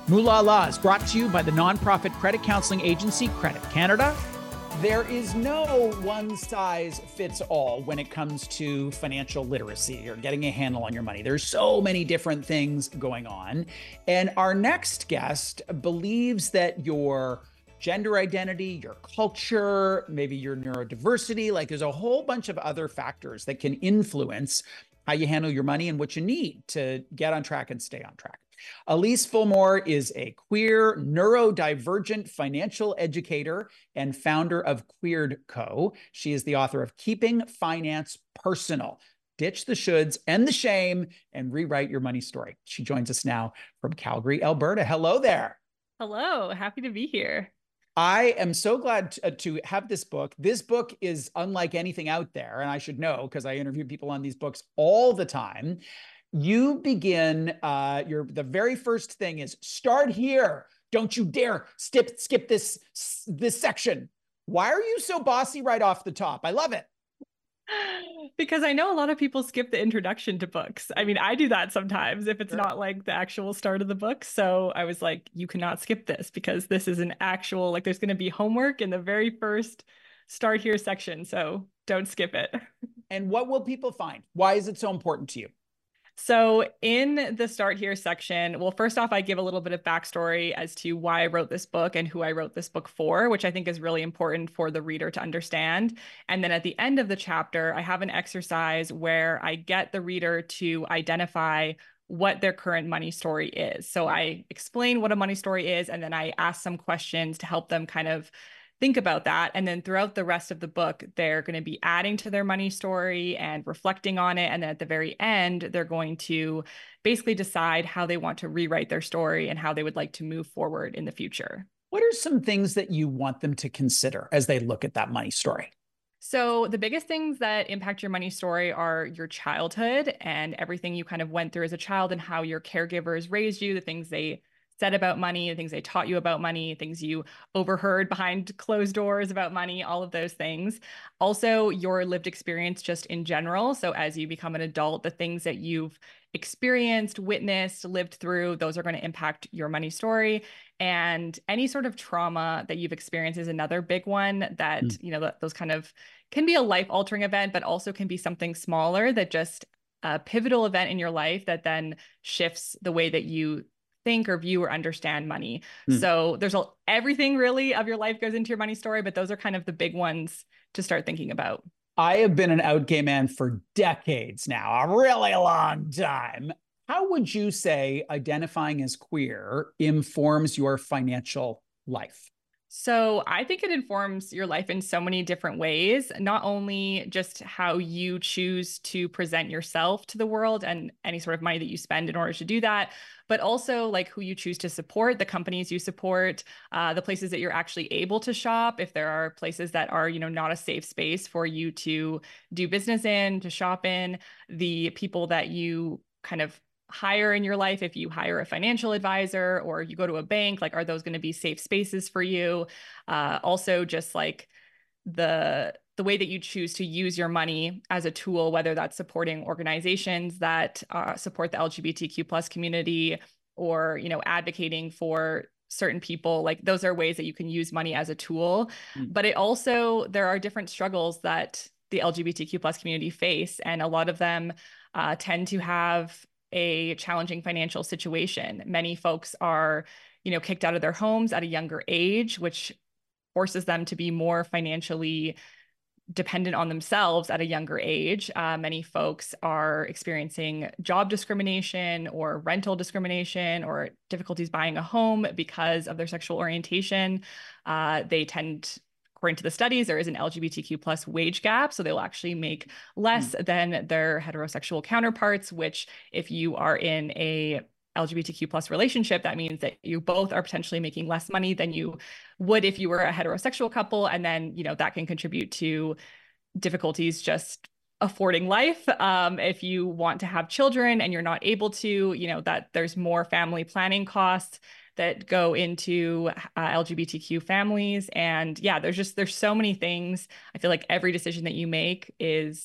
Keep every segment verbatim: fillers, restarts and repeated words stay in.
Moolah Law is brought to you by the nonprofit credit counseling agency Credit Canada. There is no one size fits all when it comes to financial literacy or getting a handle on your money. There's so many different things going on. And our next guest believes that your gender identity, your culture, maybe your neurodiversity, like there's a whole bunch of other factors that can influence how you handle your money and what you need to get on track and stay on track. Elise Fulmore is a queer, neurodivergent financial educator and founder of Queered Co. She is the author of Keeping Finance Personal: Ditch the Shoulds and the Shame and Rewrite Your Money Story. She joins us now from Calgary, Alberta. Hello there. Hello, happy to be here. I am so glad to, uh, to have this book. This book is unlike anything out there, and I should know because I interview people on these books all the time. You begin, uh, your the very first thing is start here. Don't you dare skip skip this this section. Why are you so bossy right off the top? I love it. Because I know a lot of people skip the introduction to books. I mean, I do that sometimes if it's Sure. not like the actual start of the book. So I was like, you cannot skip this because this is an actual, like there's going to be homework in the very first start here section. So don't skip it. And what will people find? Why is it so important to you? So in the start here section, well, first off, I give a little bit of backstory as to why I wrote this book and who I wrote this book for, which I think is really important for the reader to understand. And then at the end of the chapter, I have an exercise where I get the reader to identify what their current money story is. So I explain what a money story is, and then I ask some questions to help them kind of think about that. And then throughout the rest of the book, they're going to be adding to their money story and reflecting on it. And then at the very end, they're going to basically decide how they want to rewrite their story and how they would like to move forward in the future. What are some things that you want them to consider as they look at that money story? So the biggest things that impact your money story are your childhood and everything you kind of went through as a child and how your caregivers raised you, the things they said about money, the things they taught you about money, things you overheard behind closed doors about money, all of those things. Also, your lived experience just in general. So as you become an adult, the things that you've experienced, witnessed, lived through, those are going to impact your money story. And any sort of trauma that you've experienced is another big one that, mm. you know, those kind of can be a life-altering event, but also can be something smaller that just a pivotal event in your life that then shifts the way that you think or view or understand money. Mm. So there's a, everything really of your life goes into your money story, but those are kind of the big ones to start thinking about. I have been an out gay man for decades now, a really long time. How would you say identifying as queer informs your financial life? So I think it informs your life in so many different ways, not only just how you choose to present yourself to the world and any sort of money that you spend in order to do that, but also like who you choose to support, the companies you support, uh, the places that you're actually able to shop. If there are places that are, you know, not a safe space for you to do business in, to shop in, the people that you kind of hire in your life, if you hire a financial advisor or you go to a bank, like, are those going to be safe spaces for you? Uh, also, just like the the way that you choose to use your money as a tool, whether that's supporting organizations that uh, support the L G B T Q plus community or, you know, advocating for certain people, like those are ways that you can use money as a tool. Mm. But it also, there are different struggles that the L G B T Q plus community face, and a lot of them uh, tend to have a challenging financial situation. Many folks are, you know, kicked out of their homes at a younger age, which forces them to be more financially dependent on themselves at a younger age. Uh, many folks are experiencing job discrimination or rental discrimination or difficulties buying a home because of their sexual orientation. Uh, they tend According to the studies, there is an L G B T Q plus wage gap, so they'll actually make less mm. than their heterosexual counterparts, which if you are in a L G B T Q plus relationship, that means that you both are potentially making less money than you would if you were a heterosexual couple. And then, you know, that can contribute to difficulties just affording life. Um, if you want to have children and you're not able to, you know, that there's more family planning costs that go into uh, L G B T Q families. And yeah, there's just, there's so many things. I feel like every decision that you make is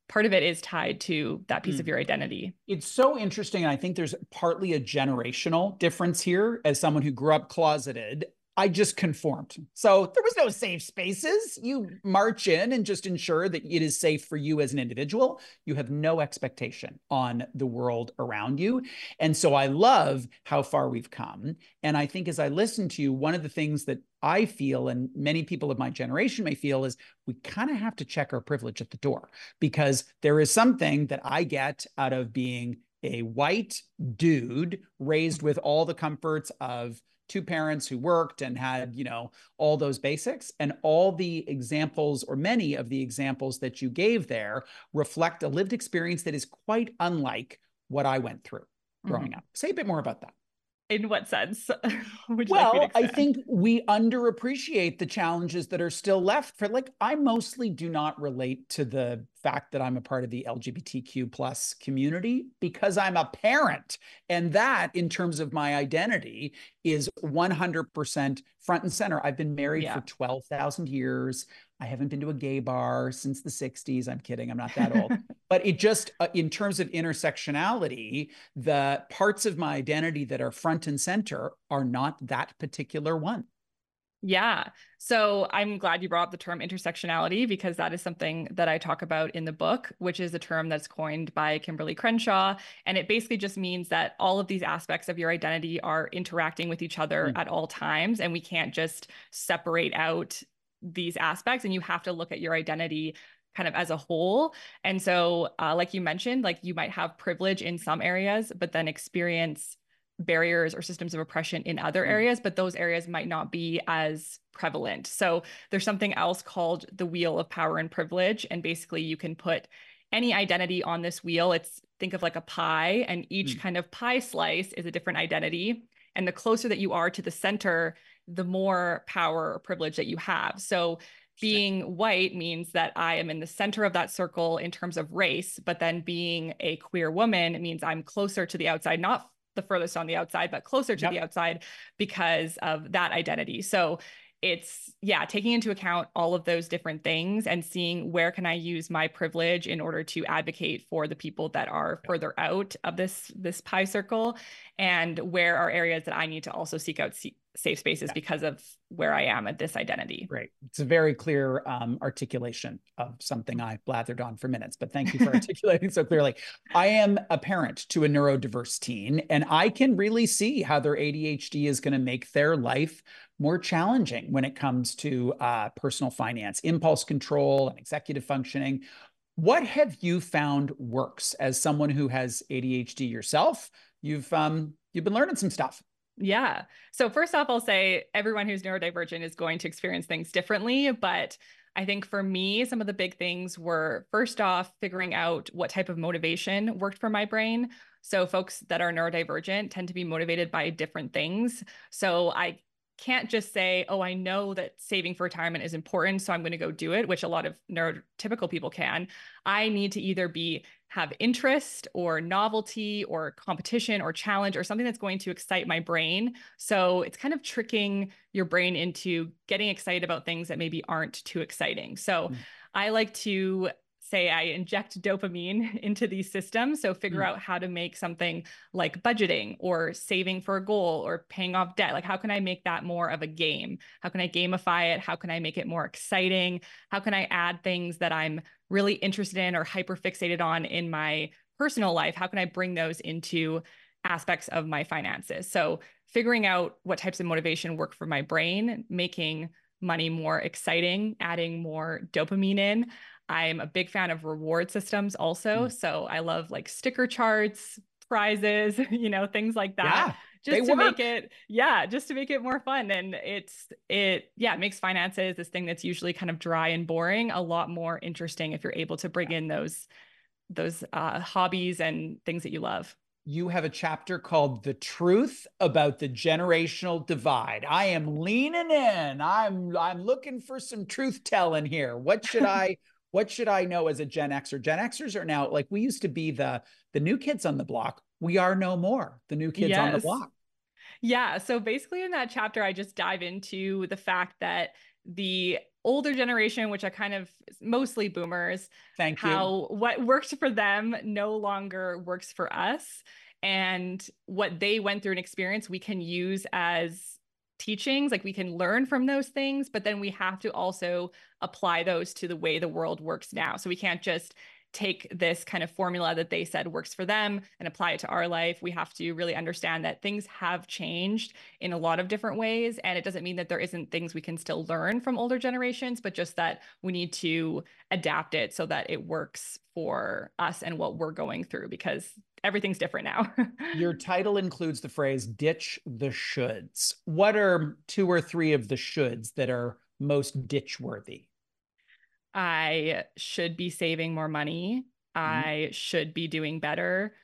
part of it is tied to that piece Mm. of your identity. It's so interesting. I think there's partly a generational difference here. As someone who grew up closeted, I just conformed. So there was no safe spaces. You march in and just ensure that it is safe for you as an individual. You have no expectation on the world around you. And so I love how far we've come. And I think as I listen to you, one of the things that I feel, and many people of my generation may feel, is we kind of have to check our privilege at the door, because there is something that I get out of being a white dude raised with all the comforts of two parents who worked and had, you know, all those basics, and all the examples, or many of the examples that you gave there, reflect a lived experience that is quite unlike what I went through growing mm-hmm. up. Say a bit more about that. In what sense? Would you well, like me to expand? I think we underappreciate the challenges that are still left for, like, I mostly do not relate to the fact that I'm a part of the L G B T Q plus community because I'm a parent. And that, in terms of my identity, is one hundred percent front and center. I've been married yeah. for twelve thousand years. I haven't been to a gay bar since the sixties. I'm kidding. I'm not that old. But it just, uh, in terms of intersectionality, the parts of my identity that are front and center are not that particular one. Yeah. So I'm glad you brought up the term intersectionality, because that is something that I talk about in the book, which is a term that's coined by Kimberly Crenshaw. And it basically just means that all of these aspects of your identity are interacting with each other mm. at all times. And we can't just separate out these aspects, and you have to look at your identity kind of as a whole. And so, uh, like you mentioned, like you might have privilege in some areas, but then experience barriers or systems of oppression in other areas, but those areas might not be as prevalent. So there's something else called the wheel of power and privilege. And basically you can put any identity on this wheel. It's, think of like a pie, and each mm. kind of pie slice is a different identity. And the closer that you are to the center, the more power or privilege that you have. So being white means that I am in the center of that circle in terms of race, but then being a queer woman means I'm closer to the outside, not the furthest on the outside, but closer to yep. the outside because of that identity. So it's, yeah, taking into account all of those different things and seeing where can I use my privilege in order to advocate for the people that are further out of this, this pie circle, and where are areas that I need to also seek out safe spaces yeah. because of where I am at this identity. Great. It's a very clear um, articulation of something I blathered on for minutes, but thank you for articulating so clearly. I am a parent to a neurodiverse teen, and I can really see how their A D H D is going to make their life more challenging when it comes to uh, personal finance, impulse control, and executive functioning. What have you found works as someone who has A D H D yourself? You've um, you've been learning some stuff. Yeah. So first off, I'll say everyone who's neurodivergent is going to experience things differently. But I think for me, some of the big things were, first off, figuring out what type of motivation worked for my brain. So folks that are neurodivergent tend to be motivated by different things. So I can't just say, oh, I know that saving for retirement is important, so I'm going to go do it, which a lot of neurotypical people can. I need to either be have interest or novelty or competition or challenge or something that's going to excite my brain. So it's kind of tricking your brain into getting excited about things that maybe aren't too exciting. So mm. I like to say I inject dopamine into these systems. So figure mm. out how to make something like budgeting or saving for a goal or paying off debt. Like, how can I make that more of a game? How can I gamify it? How can I make it more exciting? How can I add things that I'm really interested in or hyper fixated on in my personal life? How can I bring those into aspects of my finances? So figuring out what types of motivation work for my brain, making money more exciting, adding more dopamine in. I'm a big fan of reward systems also. Mm. So I love like sticker charts, prizes, you know, things like that. Yeah, just to work. make it, yeah, just to make it more fun. And it's, it, yeah, it makes finances, this thing that's usually kind of dry and boring, a lot more interesting if you're able to bring in those, those uh, hobbies and things that you love. You have a chapter called The Truth About the Generational Divide. I am leaning in. I'm, I'm looking for some truth telling here. What should I, what should I know as a Gen Xer? Gen Xers are now, like, we used to be the, the new kids on the block. We are no more the new kids yes. on the block. Yeah. So basically, in that chapter, I just dive into the fact that the older generation, which are kind of mostly boomers, Thank you. how what worked for them no longer works for us. And what they went through and experienced, we can use as teachings. Like we can learn from those things, but then we have to also apply those to the way the world works now. So we can't just take this kind of formula that they said works for them and apply it to our life. We have to really understand that things have changed in a lot of different ways. And it doesn't mean that there isn't things we can still learn from older generations, but just that we need to adapt it so that it works for us and what we're going through, because everything's different now. Your title includes the phrase ditch the shoulds. What are two or three of the shoulds that are most ditch worthy? I should be saving more money. I should be doing better.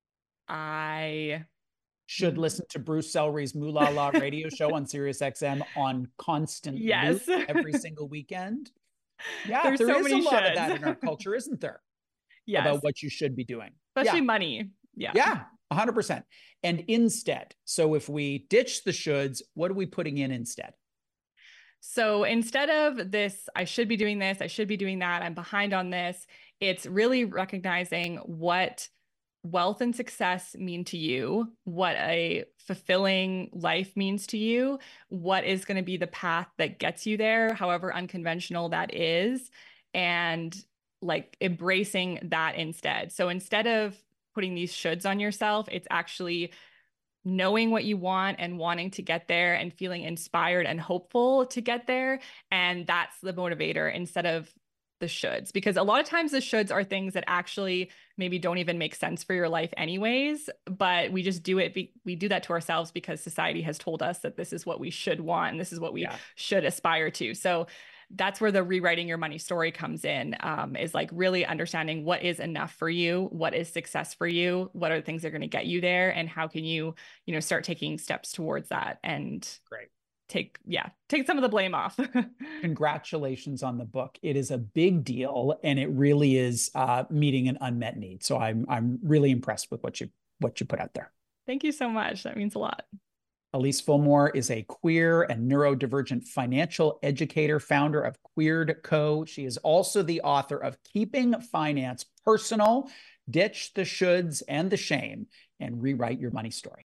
I should listen to Bruce Sellery's Moolah La radio show on Sirius X M on constant yes. loop every single weekend. Yeah, There's there so is many a lot shoulds. of that in our culture, isn't there? Yes. About what you should be doing. Especially yeah. money. Yeah. Yeah, one hundred percent. And instead, so if we ditch the shoulds, what are we putting in instead? So instead of this, I should be doing this, I should be doing that, I'm behind on this, it's really recognizing what wealth and success mean to you, what a fulfilling life means to you, what is going to be the path that gets you there, however unconventional that is, and like embracing that instead. So instead of putting these shoulds on yourself, it's actually knowing what you want and wanting to get there and feeling inspired and hopeful to get there. And that's the motivator instead of the shoulds, because a lot of times the shoulds are things that actually maybe don't even make sense for your life anyways, but we just do it. We do that to ourselves because society has told us that this is what we should want and this is what we yeah. should aspire to. So that's where the rewriting your money story comes in, um, is like really understanding what is enough for you, what is success for you, what are the things that are going to get you there, and how can you, you know, start taking steps towards that and great. take, yeah, take some of the blame off. Congratulations on the book. It is a big deal, and it really is uh, meeting an unmet need. So I'm I'm really impressed with what you what you put out there. Thank you so much. That means a lot. Elise Fillmore is a queer and neurodivergent financial educator, founder of Queered Co. She is also the author of Keeping Finance Personal, Ditch the Shoulds and the Shame, and Rewrite Your Money Story.